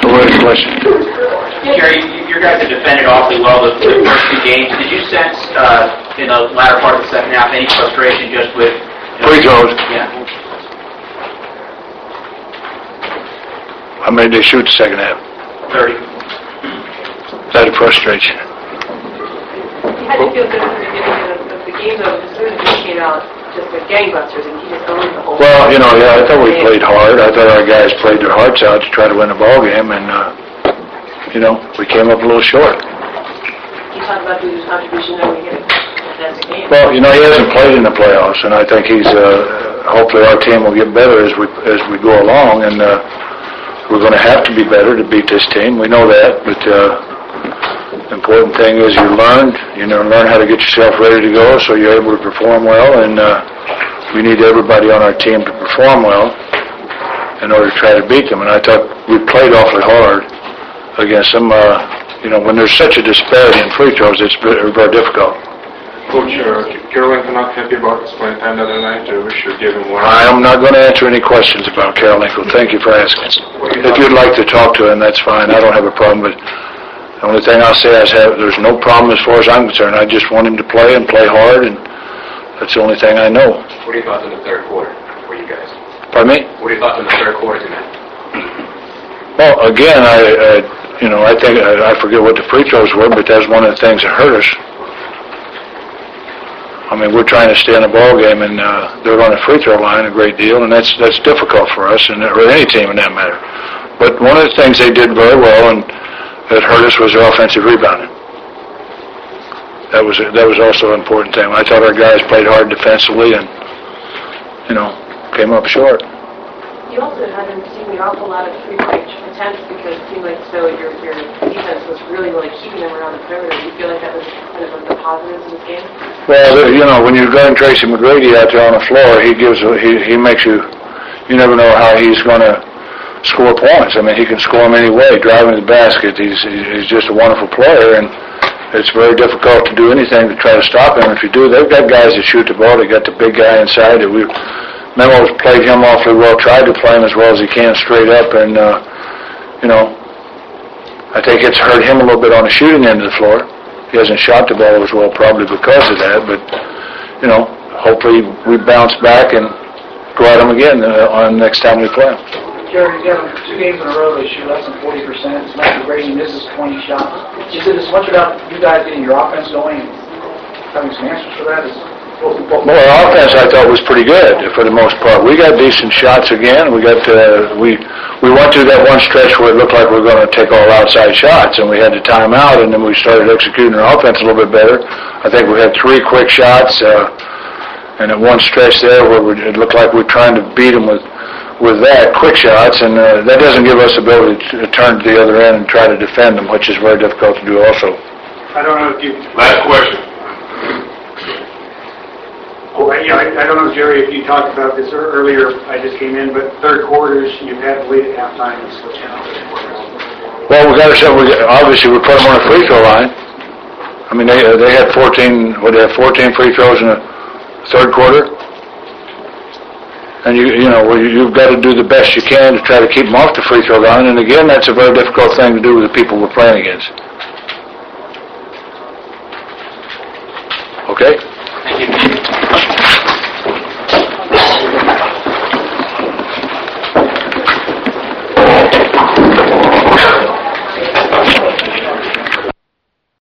What is the question? Jerry, you guys have defended awfully well the first two games. Did you sense in the latter part of the second half any frustration just with Free throws. Yeah. How many did they shoot the second half? 30. That frustrates you. How do you feel good at the beginning of the game, though? Because as soon as he came out, just the gangbusters, and he just owned the whole. Well, I thought we played hard. I thought our guys played their hearts out to try to win the ball game, and we came up a little short. You talk about Dude's contribution every game. That's a game. Well, he hasn't played in the playoffs, and I think he's. Hopefully, our team will get better as we go along, and we're going to have to be better to beat this team. We know that, but the important thing is you learn how to get yourself ready to go, so you're able to perform well, and we need everybody on our team to perform well in order to try to beat them. And I thought we played awfully hard against them. When there's such a disparity in free throws, it's very, very difficult. Coach, Caroline not happy about his playing time the other night. We should give him one. I'm not going to answer any questions about Karolinko. Thank you for asking. If you'd like to talk to him, that's fine. I don't have a problem. But the only thing I'll say is there's no problem as far as I'm concerned. I just want him to play and play hard, and that's the only thing I know. What are your thoughts in the third quarter for you guys? Pardon me? What are your thoughts in the third quarter tonight? Well, again, I think I forget what the free throws were, but that's one of the things that hurt us. I mean, we're trying to stay in the ball game, and they're on the free throw line a great deal, and that's difficult for us, or any team in that matter. But one of the things they did very well, and that hurt us, was their offensive rebounding. That was also an important thing. I thought our guys played hard defensively, and came up short. You also haven't seen an awful lot of free-range attempts because it seemed like your defense was really keeping them around the perimeter. Do you feel like that was kind of the positives in this game? Well, when you're guarding Tracy McGrady out there on the floor, he makes you never know how he's going to score points. I mean, he can score them any way, driving the basket. He's just a wonderful player, and it's very difficult to do anything to try to stop him. If you do, they've got guys that shoot the ball. They got the big guy inside. Memo's played him awfully well, tried to play him as well as he can straight up, and, I think it's hurt him a little bit on the shooting end of the floor. He hasn't shot the ball as well probably because of that, but, hopefully we bounce back and go at him again on next time we play him. Jerry, again, 2 games in a row they shoot less than 40%. It's not Brady misses 20 shots. Is it as much about you guys getting your offense going and having some answers for that? Well, our offense I thought was pretty good for the most part. We got decent shots again. We got we went through that one stretch where it looked like we were going to take all outside shots, and we had to time out, and then we started executing our offense a little bit better. I think we had 3 quick shots, and at one stretch there where it looked like we were trying to beat them with that quick shots, and that doesn't give us the ability to turn to the other end and try to defend them, which is very difficult to do also. I don't know if you... Last question. I don't know, Jerry, if you talked about this earlier. I just came in, but third quarters, you've had to lead at halftime and switch out. Well, obviously we put them on a free throw line. I mean, they had 14 free throws in the third quarter. And you've got to do the best you can to try to keep them off the free throw line. And again, that's a very difficult thing to do with the people we're playing against. Okay? Thank you.